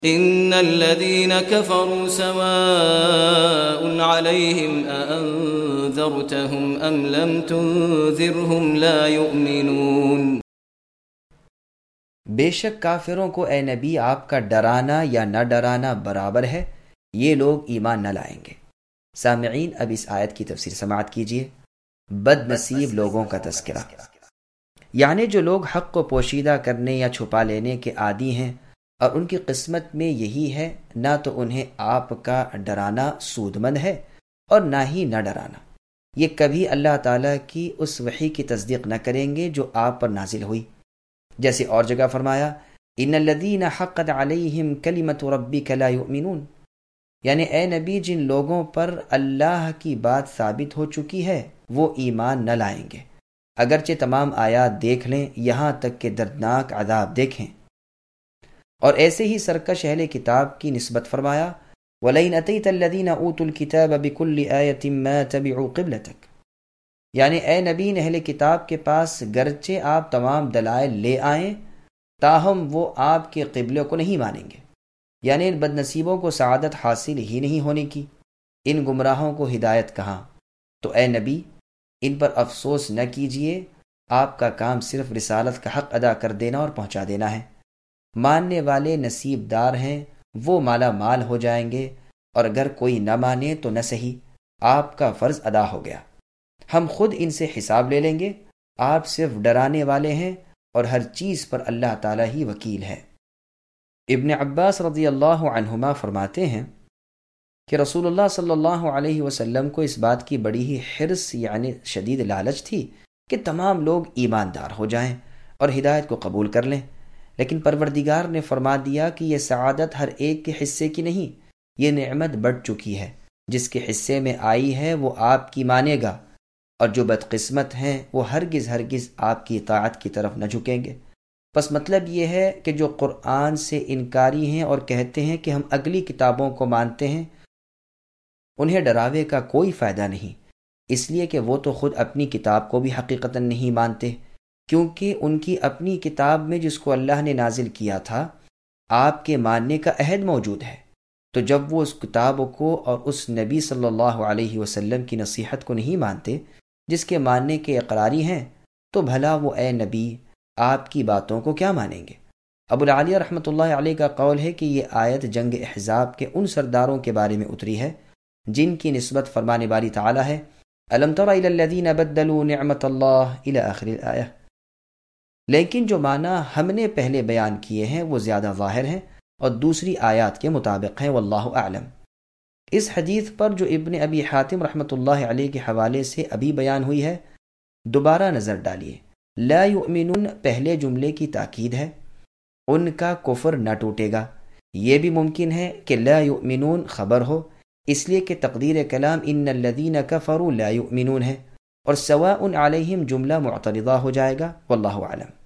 ان الذين كفروا سواء عليهم أأنذرتهم ام لم تنذرهم لا يؤمنون۔ بے شک کافروں کو اے نبی آپ کا ڈرانا یا نہ ڈرانا برابر ہے، یہ لوگ ایمان نہ لائیں گے۔ سامعین، اب اس آیت کی تفسیر سماعت کیجیے۔ بد نصیب لوگوں کا تذکرہ، یعنی جو لوگ حق کو پوشیدہ کرنے یا چھپا لینے کے عادی ہیں اور ان کی قسمت میں یہی ہے، نہ تو انہیں آپ کا ڈرانا سود مند ہے اور نہ ہی نہ ڈرانا۔ یہ کبھی اللہ تعالیٰ کی اس وحی کی تصدیق نہ کریں گے جو آپ پر نازل ہوئی، جیسے اور جگہ فرمایا ان الذین حقت علیہم کلمۃ ربک لا یؤمنون، یعنی اے نبی جن لوگوں پر اللہ کی بات ثابت ہو چکی ہے وہ ایمان نہ لائیں گے، اگرچہ تمام آیات دیکھ لیں، یہاں تک کہ دردناک عذاب دیکھیں۔ اور ایسے ہی سرکش اہل کتاب کی نسبت فرمایا وَلَئِنْ أَتَيْتَ الَّذِينَ أُوتُوا الْكِتَابَ بِكُلِّ آيَةٍ مَا تَبِعُوا قِبْلَتَكَ، یعنی اے نبی اہل کتاب کے پاس گرچہ آپ تمام دلائل لے آئیں تاہم وہ آپ کے قبلے کو نہیں مانیں گے، یعنی ان بد نصیبوں کو سعادت حاصل ہی نہیں ہونے کی، ان گمراہوں کو ہدایت کہاں۔ تو اے نبی ان پر افسوس نہ کیجیے، آپ کا کام صرف رسالت کا حق ادا کر دینا اور پہنچا دینا ہے۔ ماننے والے نصیب دار ہیں، وہ مالا مال ہو جائیں گے، اور اگر کوئی نہ مانے تو نہ صحیح، آپ کا فرض ادا ہو گیا، ہم خود ان سے حساب لے لیں گے، آپ صرف ڈرانے والے ہیں اور ہر چیز پر اللہ تعالیٰ ہی وکیل ہے۔ ابن عباس رضی اللہ عنہما فرماتے ہیں کہ رسول اللہ صلی اللہ علیہ وسلم کو اس بات کی بڑی ہی حرص یعنی شدید لالچ تھی کہ تمام لوگ ایماندار ہو جائیں اور ہدایت کو قبول کر لیں، لیکن پروردگار نے فرما دیا کہ یہ سعادت ہر ایک کے حصے کی نہیں، یہ نعمت بڑھ چکی ہے، جس کے حصے میں آئی ہے وہ آپ کی مانے گا، اور جو بدقسمت ہیں وہ ہرگز ہرگز آپ کی اطاعت کی طرف نہ جھکیں گے۔ پس مطلب یہ ہے کہ جو قرآن سے انکاری ہیں اور کہتے ہیں کہ ہم اگلی کتابوں کو مانتے ہیں، انہیں ڈراوے کا کوئی فائدہ نہیں، اس لیے کہ وہ تو خود اپنی کتاب کو بھی حقیقتاً نہیں مانتے، کیونکہ ان کی اپنی کتاب میں جس کو اللہ نے نازل کیا تھا آپ کے ماننے کا عہد موجود ہے، تو جب وہ اس کتاب کو اور اس نبی صلی اللہ علیہ وسلم کی نصیحت کو نہیں مانتے جس کے ماننے کے اقراری ہیں، تو بھلا وہ اے نبی آپ کی باتوں کو کیا مانیں گے۔ ابو العالیہ رحمۃ اللہ علیہ کا قول ہے کہ یہ آیت جنگ احزاب کے ان سرداروں کے بارے میں اتری ہے جن کی نسبت فرمان باری تعالیٰ ہے الم تر الی الذین بدلوا نعمت اللہ الی آخر الآیہ، لیکن جو معنی ہم نے پہلے بیان کیے ہیں وہ زیادہ ظاہر ہیں اور دوسری آیات کے مطابق ہیں، واللہ اعلم۔ اس حدیث پر جو ابن ابی حاتم رحمۃ اللہ علیہ کے حوالے سے ابھی بیان ہوئی ہے، دوبارہ نظر ڈالیے۔ لا یؤمنون پہلے جملے کی تاکید ہے، ان کا کفر نہ ٹوٹے گا۔ یہ بھی ممکن ہے کہ لا یؤمنون خبر ہو، اس لیے کہ تقدیر کلام ان الذین کفروا لا یؤمنون ہے، اور سواء علیہم جملہ معترضہ ہو جائے گا، واللہ اعلم۔